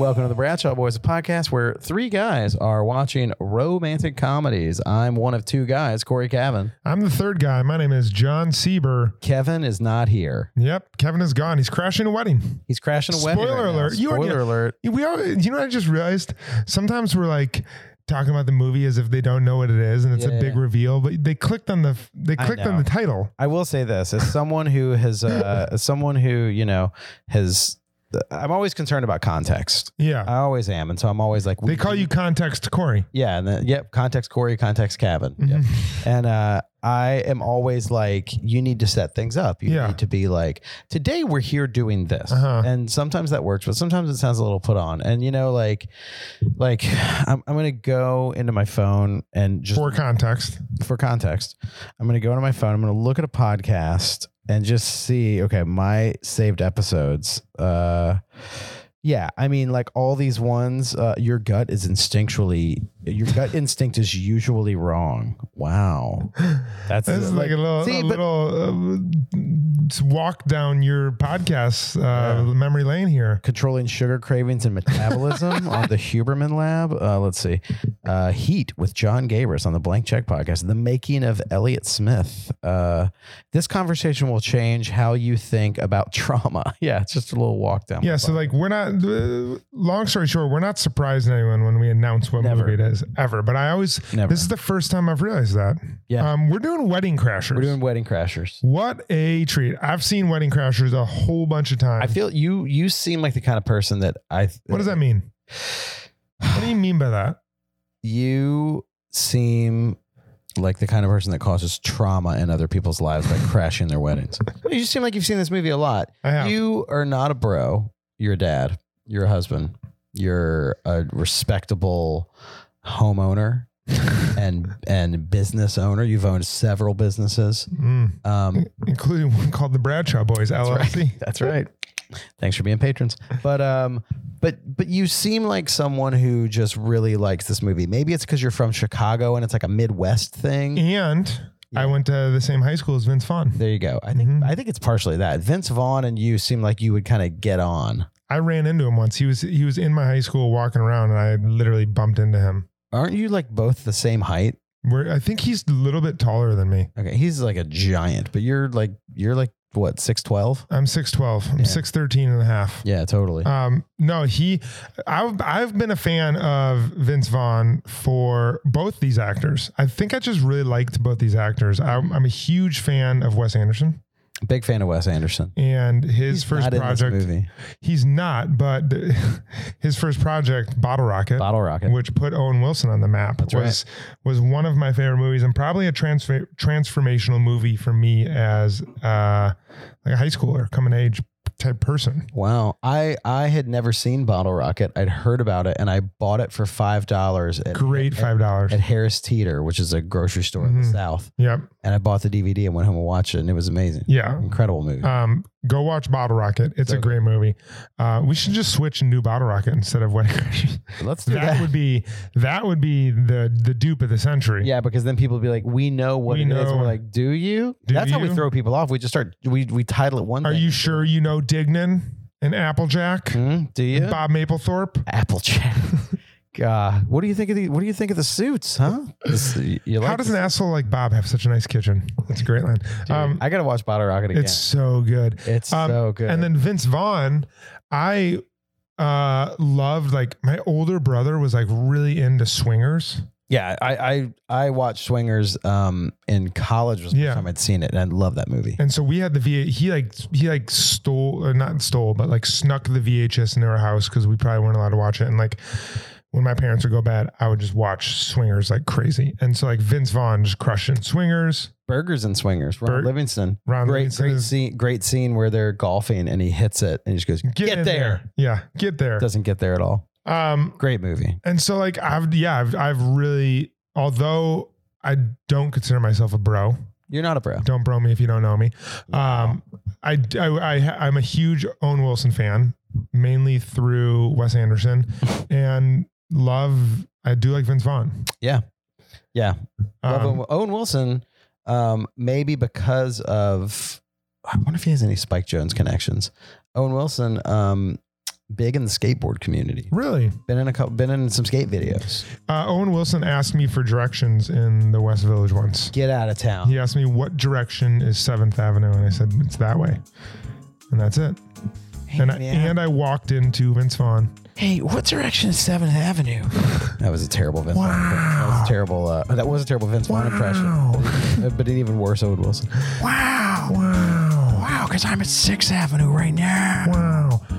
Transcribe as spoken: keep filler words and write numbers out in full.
Welcome to the Bradshaw Boys, a podcast where three guys are watching romantic comedies. I'm one of two guys, Corey Cavan. I'm the third guy. My name is John Sieber. Kevin is not here. Yep, Kevin is gone. He's crashing a wedding. He's crashing a wedding. Spoiler right alert. now. You Spoiler already- alert. We all, you know what I just realized? Sometimes we're like talking about the movie as if they don't know what it is and it's Yeah, a big yeah. reveal, but they clicked on the they I clicked on know. the title. I will say this, as someone who has, uh, as someone who, you know, has, I'm always concerned about context. Yeah. I always am. And so I'm always like, They call you Context Corey. yeah. And then, yep. Context Corey, context Cavan. Yep. Mhm. And uh, I am always like, you need to set things up. You Yeah. need to be like, today we're here doing this. Uh-huh. And sometimes that works, but sometimes it sounds a little put on. And, you know, like, like I'm, I'm going to go into my phone and just For context. for context, I'm going to go into my phone. I'm going to look at a podcast and just see, okay, my saved episodes. Uh, yeah, I mean, like all these ones, uh, your gut is instinctually, your gut instinct is usually wrong. Wow. That's This is like, a little, see, a but- little uh, walk down your podcast uh, Yeah. memory lane here. Controlling sugar cravings and metabolism on the Huberman Lab. Uh, let's see. Uh, Heat with John Gabris on the Blank Check podcast. The Making of Elliott Smith. Uh, this conversation will change how you think about trauma. Yeah, it's just a little walk down. Yeah, so like we're not. Uh, long story short, we're not surprising anyone when we announce what Never. movie it is ever. But I always. Never. This is the first time I've realized that. Yeah. Um, we're doing Wedding Crashers. We're doing Wedding Crashers. What a treat! I've seen Wedding Crashers a whole bunch of times. I feel you. You seem like the kind of person that I. What does that mean? What do you mean by that? You seem like the kind of person that causes trauma in other people's lives by crashing their weddings. You just seem like you've seen this movie a lot. I have. You are not a bro. You're a dad. You're a husband. You're a respectable homeowner and and business owner. You've owned several businesses, Mm. um, Including one called the Bradshaw Boys L L C. right. That's right. Thanks for being patrons. But um, but but you seem like someone who just really likes this movie. Maybe it's because you're from Chicago and it's like a Midwest thing. And Yeah. I went to the same high school as Vince Vaughn. There you go. I think Mhm. I think it's partially that. Vince Vaughn and you seem like you would kind of get on. I ran into him once. He was he was in my high school walking around, and I literally bumped into him. Aren't you like both the same height? Where I think he's a little bit taller than me. Okay, he's like a giant, but you're like you're like what, six twelve? I'm six twelve. I'm Yeah. six thirteen and a half. Yeah, totally. Um, no, he, I've, I've been a fan of Vince Vaughn for both these actors. I think I just really liked both these actors. I'm, I'm a huge fan of Wes Anderson Big fan of Wes Anderson. and his He's first not in this project. movie. He's not, but his first project, Bottle Rocket, Bottle Rocket. which put Owen Wilson on the map, That's was was one of my favorite movies and probably a transfer, transformational movie for me as uh, like a high schooler, coming age type person. Wow. I I had never seen Bottle Rocket. I'd heard about it and I bought it for five dollars at, Great five dollars. at Harris Teeter, which is a grocery store in the Mhm. South. Yep. And I bought the D V D and went home and watched it, and it was amazing. Yeah. Incredible movie. Um, go watch Bottle Rocket. It's So a great movie. Uh, we should just switch and do Bottle Rocket instead of Wedding Crashers. Let's do That that. would be that would be the the dupe of the century. Yeah, because then people would be like, we know what We it is. And know. we're like, do you? Do That's how we you? throw people off. We just start, we we title it one Are thing. you sure you know Dignan and Applejack? Hmm? Do you? Bob Mapplethorpe? Applejack. God, what do you think of the? What do you think of the suits? Huh? This- you like How does this? an asshole like Bob have such a nice kitchen? That's a great line. Dude, Um, I gotta watch Bottle Rocket again. it's so good. It's um, so good. And then Vince Vaughn, I uh, loved, like, my older brother was like really into swingers. yeah, I I I watched Swingers um in college. Was the Yeah. first time I'd seen it, and I love that movie. And so we had the V. He like he like stole, or not stole, but like snuck the V H S into our house because we probably weren't allowed to watch it. And like when my parents would go bad, I would just watch Swingers like crazy. And so like Vince Vaughn just crushing Swingers. Burgers and Swingers. Ron Bur- Livingston. Ron great Livingston great is- scene. Great scene where they're golfing and he hits it and he just goes, "Get, in there." Yeah, get there. Doesn't get there at all. Um, Great movie. and so like I've yeah I've I've really, although I don't consider myself a bro. You're not a bro. Don't bro me if you don't know me. Um, I, I, I, I'm a huge Owen Wilson fan, mainly through Wes Anderson, and love, I do like Vince Vaughn. Yeah. Yeah. Love Um, Owen- Owen Wilson, um, maybe because of, I wonder if he has any Spike Jones connections. Owen Wilson, um, big in the skateboard community. Really? Been in a couple, been in some skate videos. Uh, Owen Wilson asked me for directions in the West Village once. Get out of town. He asked me what direction is seventh Avenue, and I said it's that way, and that's it. Hey, and I, man. and I walked into Vince Vaughn. Hey, what direction is seventh Avenue? That was a terrible Vince. Wow. Vaughn. That was a terrible. Uh, that was a terrible Vince Vaughn Wow. impression. But an even worse Owen Wilson. Wow! Wow! Wow, because I'm at sixth Avenue right now. Wow!